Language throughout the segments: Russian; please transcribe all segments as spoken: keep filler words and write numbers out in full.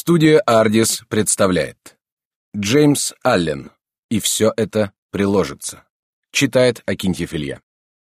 Студия «Ардис» представляет Джеймс Аллен «И все это приложится». Читает Акинфьев Илья.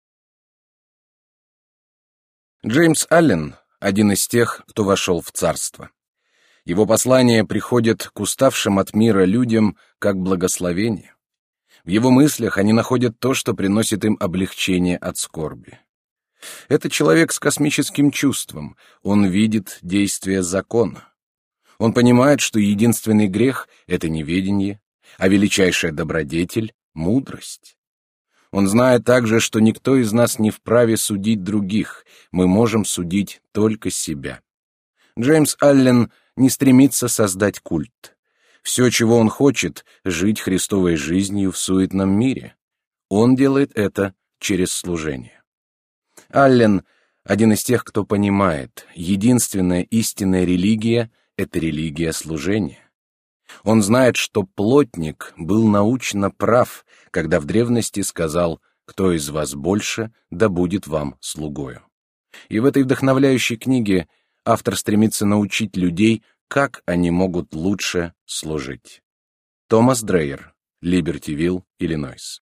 Джеймс Аллен — один из тех, кто вошел в царство. Его послания приходят к уставшим от мира людям как благословение. В его мыслях они находят то, что приносит им облегчение от скорби. Это человек с космическим чувством, он видит действие закона. Он понимает, что единственный грех — это неведение, а величайшая добродетель — мудрость. Он знает также, что никто из нас не вправе судить других, мы можем судить только себя. Джеймс Аллен не стремится создать культ. Все, чего он хочет, — жить Христовой жизнью в суетном мире. Он делает это через служение. Аллен — один из тех, кто понимает, единственная истинная религия — это религия служения. Он знает, что плотник был научно прав, когда в древности сказал: «Кто из вас больше, да будет вам слугою». И в этой вдохновляющей книге автор стремится научить людей, как они могут лучше служить. Томас Дрейер, Либертивилл, Иллинойс.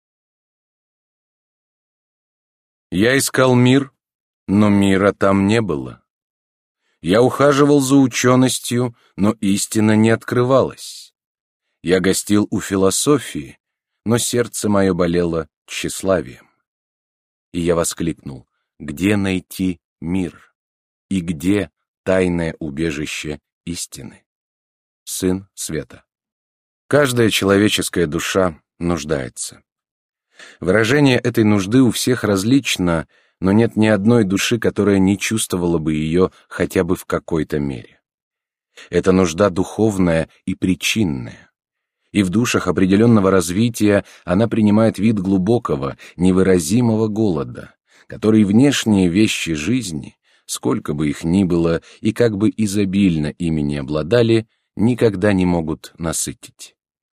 Я искал мир, но мира там не было. Я ухаживал за ученостью, но истина не открывалась. Я гостил у философии, но сердце мое болело тщеславием. И я воскликнул: где найти мир? И где тайное убежище истины? Сын Света. Каждая человеческая душа нуждается. Выражение этой нужды у всех различно, но нет ни одной души, которая не чувствовала бы ее хотя бы в какой-то мере. Это нужда духовная и причинная. И в душах определенного развития она принимает вид глубокого, невыразимого голода, который внешние вещи жизни, сколько бы их ни было и как бы изобильно ими не обладали, никогда не могут насытить.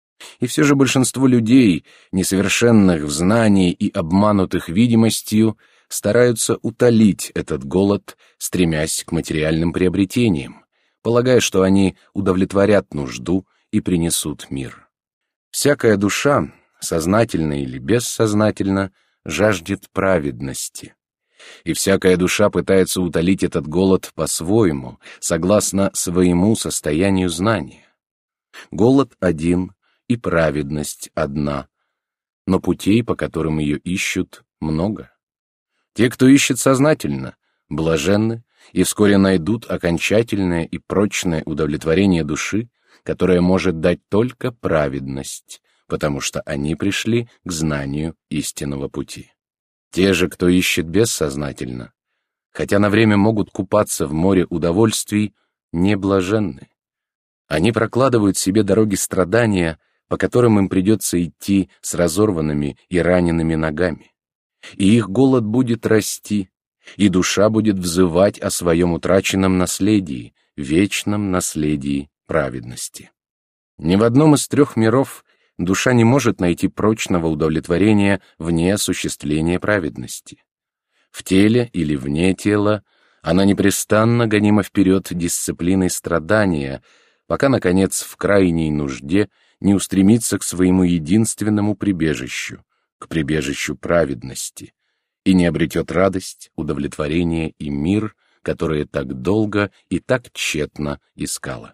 И все же большинство людей, несовершенных в знании и обманутых видимостью, стараются утолить этот голод, стремясь к материальным приобретениям, полагая, что они удовлетворят нужду и принесут мир. Всякая душа, сознательно или бессознательно, жаждет праведности. И всякая душа пытается утолить этот голод по-своему, согласно своему состоянию знания. Голод один и праведность одна, но путей, по которым ее ищут, много. Те, кто ищет сознательно, блаженны и вскоре найдут окончательное и прочное удовлетворение души, которое может дать только праведность, потому что они пришли к знанию истинного пути. Те же, кто ищет бессознательно, хотя на время могут купаться в море удовольствий, не блаженны. Они прокладывают себе дороги страдания, по которым им придется идти с разорванными и ранеными ногами. И их голод будет расти, и душа будет взывать о своем утраченном наследии, вечном наследии праведности. Ни в одном из трех миров душа не может найти прочного удовлетворения вне осуществления праведности. В теле или вне тела она непрестанно гонима вперед дисциплиной страдания, пока, наконец, в крайней нужде не устремится к своему единственному прибежищу, к прибежищу праведности, и не обретет радость, удовлетворение и мир, которые так долго и так тщетно искала.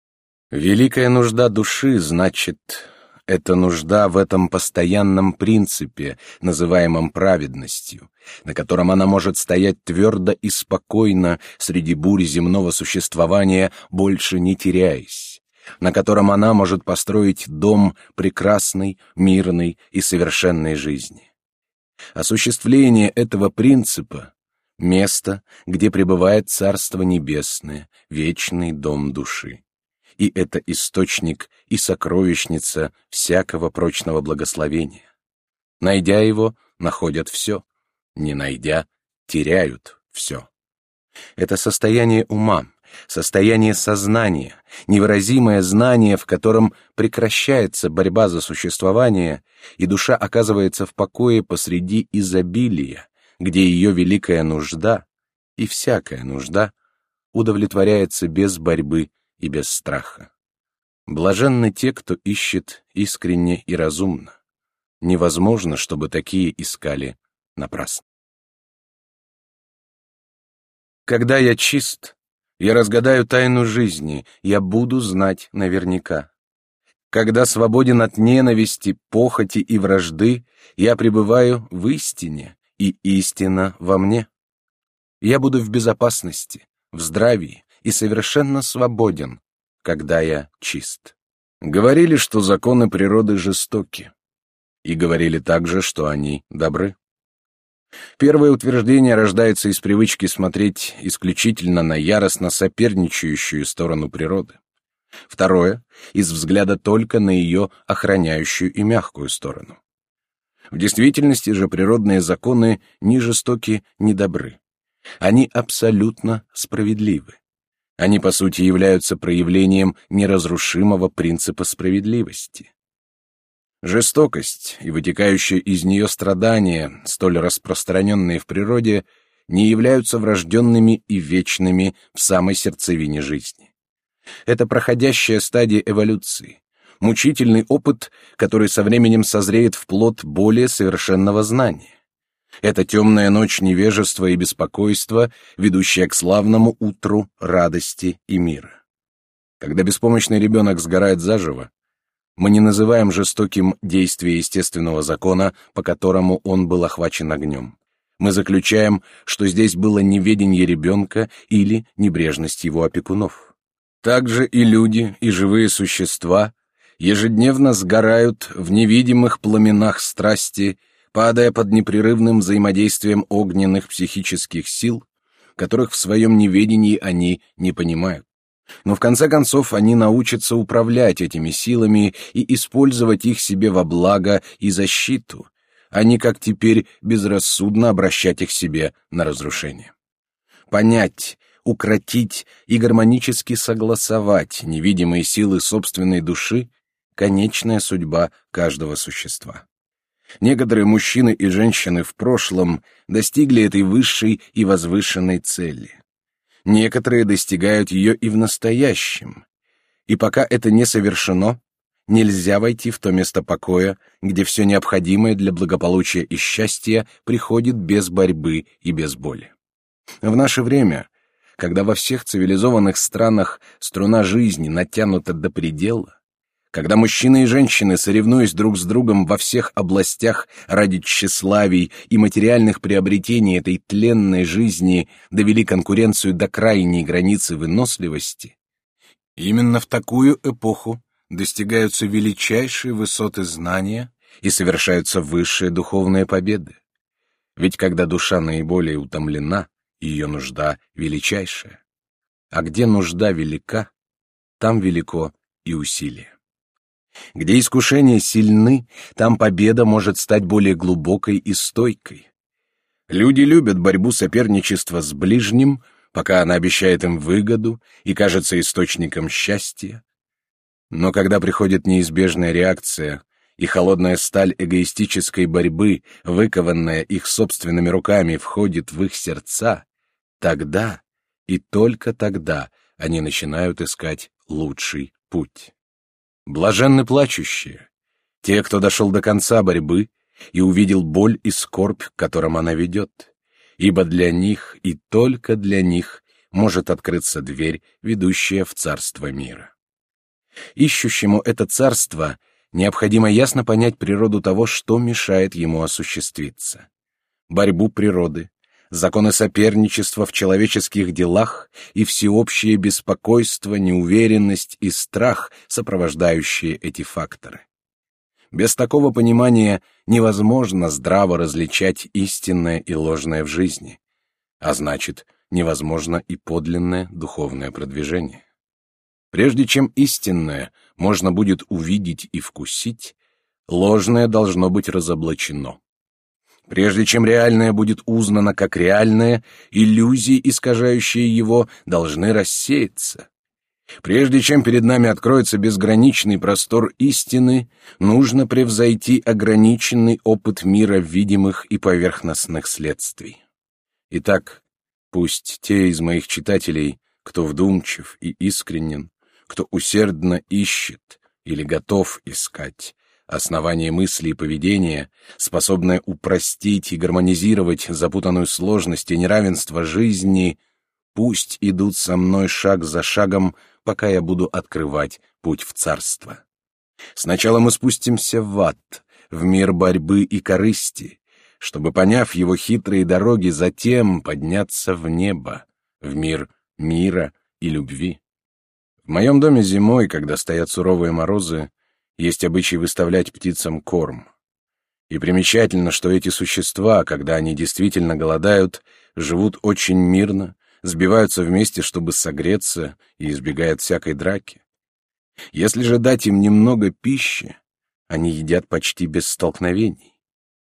Великая нужда души, значит, это нужда в этом постоянном принципе, называемом праведностью, на котором она может стоять твердо и спокойно среди бурь земного существования, больше не теряясь, на котором она может построить дом прекрасной, мирной и совершенной жизни. Осуществление этого принципа — место, где пребывает Царство Небесное, вечный дом души. И это источник и сокровищница всякого прочного благословения. Найдя его, находят все, не найдя, теряют все. Это состояние ума, состояние сознания, невыразимое знание, в котором прекращается борьба за существование, и душа оказывается в покое посреди изобилия, где ее великая нужда, и всякая нужда, удовлетворяется без борьбы и без страха. Блаженны те, кто ищет искренне и разумно. Невозможно, чтобы такие искали напрасно. Когда я чист, я разгадаю тайну жизни, я буду знать наверняка. Когда свободен от ненависти, похоти и вражды, я пребываю в истине, и истина во мне. Я буду в безопасности, в здравии и совершенно свободен, когда я чист. Говорили, что законы природы жестоки, и говорили также, что они добры. Первое утверждение рождается из привычки смотреть исключительно на яростно соперничающую сторону природы. Второе — из взгляда только на ее охраняющую и мягкую сторону. В действительности же природные законы ни жестоки, ни добры. Они абсолютно справедливы. Они, по сути, являются проявлением неразрушимого принципа справедливости. Жестокость и вытекающие из нее страдания, столь распространенные в природе, не являются врожденными и вечными в самой сердцевине жизни. Это проходящая стадия эволюции, мучительный опыт, который со временем созреет в плод более совершенного знания. Это темная ночь невежества и беспокойства, ведущая к славному утру радости и мира. Когда беспомощный ребенок сгорает заживо, мы не называем жестоким действие естественного закона, по которому он был охвачен огнем. Мы заключаем, что здесь было неведение ребенка или небрежность его опекунов. Также и люди, и живые существа ежедневно сгорают в невидимых пламенах страсти, падая под непрерывным взаимодействием огненных психических сил, которых в своем неведении они не понимают. Но в конце концов они научатся управлять этими силами и использовать их себе во благо и защиту, а не как теперь безрассудно обращать их себе на разрушение. Понять, укротить и гармонически согласовать невидимые силы собственной души — конечная судьба каждого существа. Некоторые мужчины и женщины в прошлом достигли этой высшей и возвышенной цели. Некоторые достигают ее и в настоящем. И пока это не совершено, нельзя войти в то место покоя, где все необходимое для благополучия и счастья приходит без борьбы и без боли. В наше время, когда во всех цивилизованных странах струна жизни натянута до предела, когда мужчины и женщины, соревнуясь друг с другом во всех областях ради тщеславий и материальных приобретений этой тленной жизни, довели конкуренцию до крайней границы выносливости, именно в такую эпоху достигаются величайшие высоты знания и совершаются высшие духовные победы. Ведь когда душа наиболее утомлена, ее нужда величайшая. А где нужда велика, там велико и усилие. Где искушения сильны, там победа может стать более глубокой и стойкой. Люди любят борьбу соперничества с ближним, пока она обещает им выгоду и кажется источником счастья. Но когда приходит неизбежная реакция и холодная сталь эгоистической борьбы, выкованная их собственными руками, входит в их сердца, тогда и только тогда они начинают искать лучший путь. Блаженны плачущие, те, кто дошел до конца борьбы и увидел боль и скорбь, к которым она ведет, ибо для них и только для них может открыться дверь, ведущая в царство мира. Ищущему это царство необходимо ясно понять природу того, что мешает ему осуществиться. Борьбу природы, законы соперничества в человеческих делах и всеобщее беспокойство, неуверенность и страх, сопровождающие эти факторы. Без такого понимания невозможно здраво различать истинное и ложное в жизни, а значит, невозможно и подлинное духовное продвижение. Прежде чем истинное можно будет увидеть и вкусить, ложное должно быть разоблачено. Прежде чем реальное будет узнано как реальное, иллюзии, искажающие его, должны рассеяться. Прежде чем перед нами откроется безграничный простор истины, нужно превзойти ограниченный опыт мира видимых и поверхностных следствий. Итак, пусть те из моих читателей, кто вдумчив и искренен, кто усердно ищет или готов искать основание мысли и поведения, способное упростить и гармонизировать запутанную сложность и неравенство жизни, пусть идут со мной шаг за шагом, пока я буду открывать путь в царство. Сначала мы спустимся в ад, в мир борьбы и корысти, чтобы, поняв его хитрые дороги, затем подняться в небо, в мир мира и любви. В моем доме зимой, когда стоят суровые морозы, есть обычай выставлять птицам корм. И примечательно, что эти существа, когда они действительно голодают, живут очень мирно, сбиваются вместе, чтобы согреться, и избегают всякой драки. Если же дать им немного пищи, они едят почти без столкновений.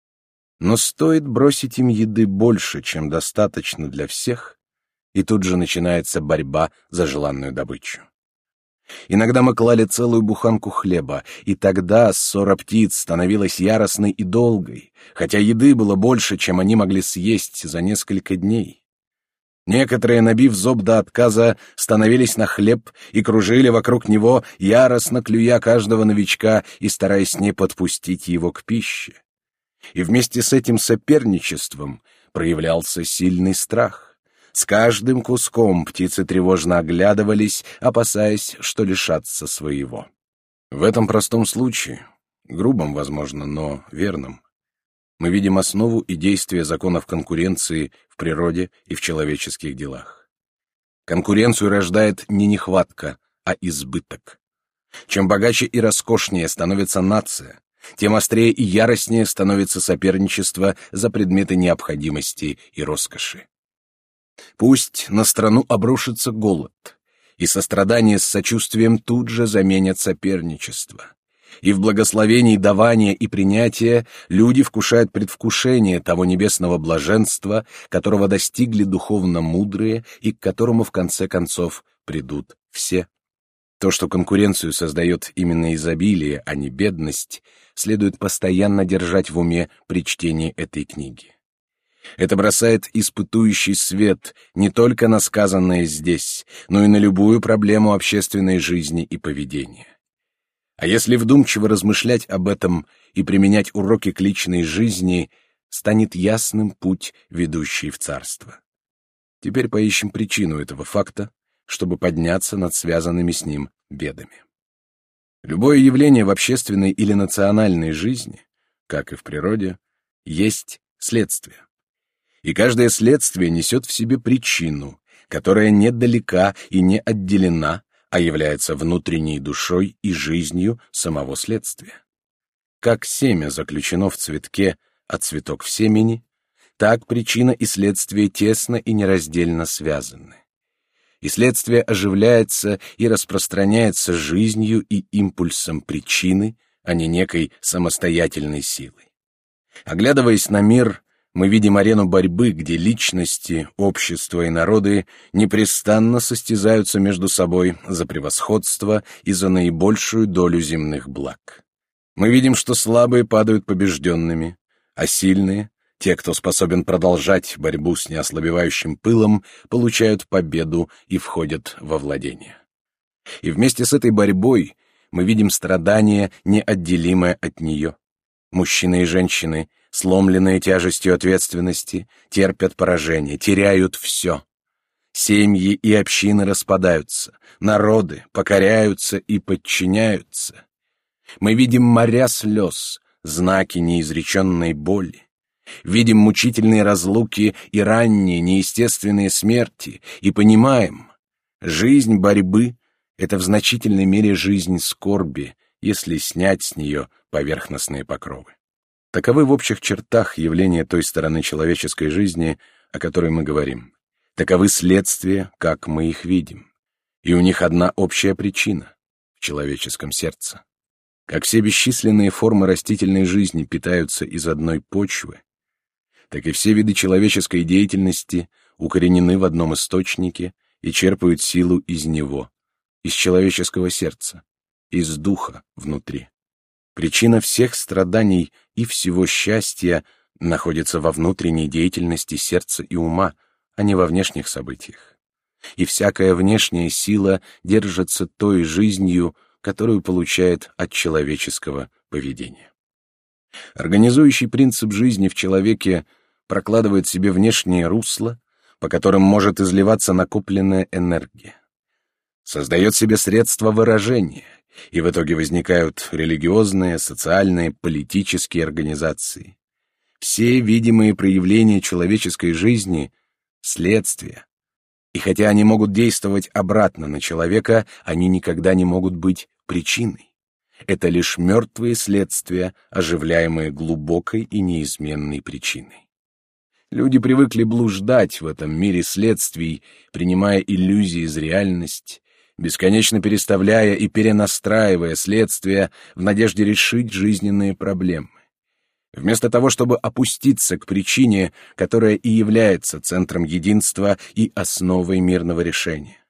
Но стоит бросить им еды больше, чем достаточно для всех, и тут же начинается борьба за желанную добычу. Иногда мы клали целую буханку хлеба, и тогда ссора птиц становилась яростной и долгой, хотя еды было больше, чем они могли съесть за несколько дней. Некоторые, набив зоб до отказа, становились на хлеб и кружили вокруг него, яростно клюя каждого новичка и стараясь не подпустить его к пище. И вместе с этим соперничеством проявлялся сильный страх. С каждым куском птицы тревожно оглядывались, опасаясь, что лишатся своего. В этом простом случае, грубом, возможно, но верном, мы видим основу и действие законов конкуренции в природе и в человеческих делах. Конкуренцию рождает не нехватка, а избыток. Чем богаче и роскошнее становится нация, тем острее и яростнее становится соперничество за предметы необходимости и роскоши. Пусть на страну обрушится голод, и сострадание с сочувствием тут же заменят соперничество. И в благословении давания и принятия люди вкушают предвкушение того небесного блаженства, которого достигли духовно мудрые и к которому в конце концов придут все. То, что конкуренцию создает именно изобилие, а не бедность, следует постоянно держать в уме при чтении этой книги. Это бросает испытующий свет не только на сказанное здесь, но и на любую проблему общественной жизни и поведения. А если вдумчиво размышлять об этом и применять уроки к личной жизни, станет ясным путь, ведущий в царство. Теперь поищем причину этого факта, чтобы подняться над связанными с ним бедами. Любое явление в общественной или национальной жизни, как и в природе, есть следствие. И каждое следствие несет в себе причину, которая не далека и не отделена, а является внутренней душой и жизнью самого следствия. Как семя заключено в цветке, а цветок в семени, так причина и следствие тесно и нераздельно связаны. И следствие оживляется и распространяется жизнью и импульсом причины, а не некой самостоятельной силой. Оглядываясь на мир, мы видим арену борьбы, где личности, общества и народы непрестанно состязаются между собой за превосходство и за наибольшую долю земных благ. Мы видим, что слабые падают побежденными, а сильные, те, кто способен продолжать борьбу с неослабевающим пылом, получают победу и входят во владение. И вместе с этой борьбой мы видим страдание, неотделимое от нее. Мужчины и женщины, сломленные тяжестью ответственности, терпят поражение, теряют все. Семьи и общины распадаются, народы покоряются и подчиняются. Мы видим моря слез, знаки неизреченной боли. Видим мучительные разлуки и ранние неестественные смерти и понимаем, жизнь борьбы — это в значительной мере жизнь скорби, если снять с нее поверхностные покровы. Таковы в общих чертах явления той стороны человеческой жизни, о которой мы говорим. Таковы следствия, как мы их видим. И у них одна общая причина — в человеческом сердце. Как все бесчисленные формы растительной жизни питаются из одной почвы, так и все виды человеческой деятельности укоренены в одном источнике и черпают силу из него, из человеческого сердца, из духа внутри. Причина всех страданий и всего счастья находится во внутренней деятельности сердца и ума, а не во внешних событиях. и всякая внешняя сила держится той жизнью, которую получает от человеческого поведения. Организующий принцип жизни в человеке прокладывает себе внешние русла, по которым может изливаться накопленная энергия. Создает себе средства выражения, и в итоге возникают религиозные, социальные, политические организации. Все видимые проявления человеческой жизни — следствия. И хотя они могут действовать обратно на человека, они никогда не могут быть причиной. Это лишь мертвые следствия, оживляемые глубокой и неизменной причиной. Люди привыкли блуждать в этом мире следствий, принимая иллюзии за реальность, бесконечно переставляя и перенастраивая следствия в надежде решить жизненные проблемы. Вместо того, чтобы опуститься к причине, которая и является центром единства и основой мирного решения.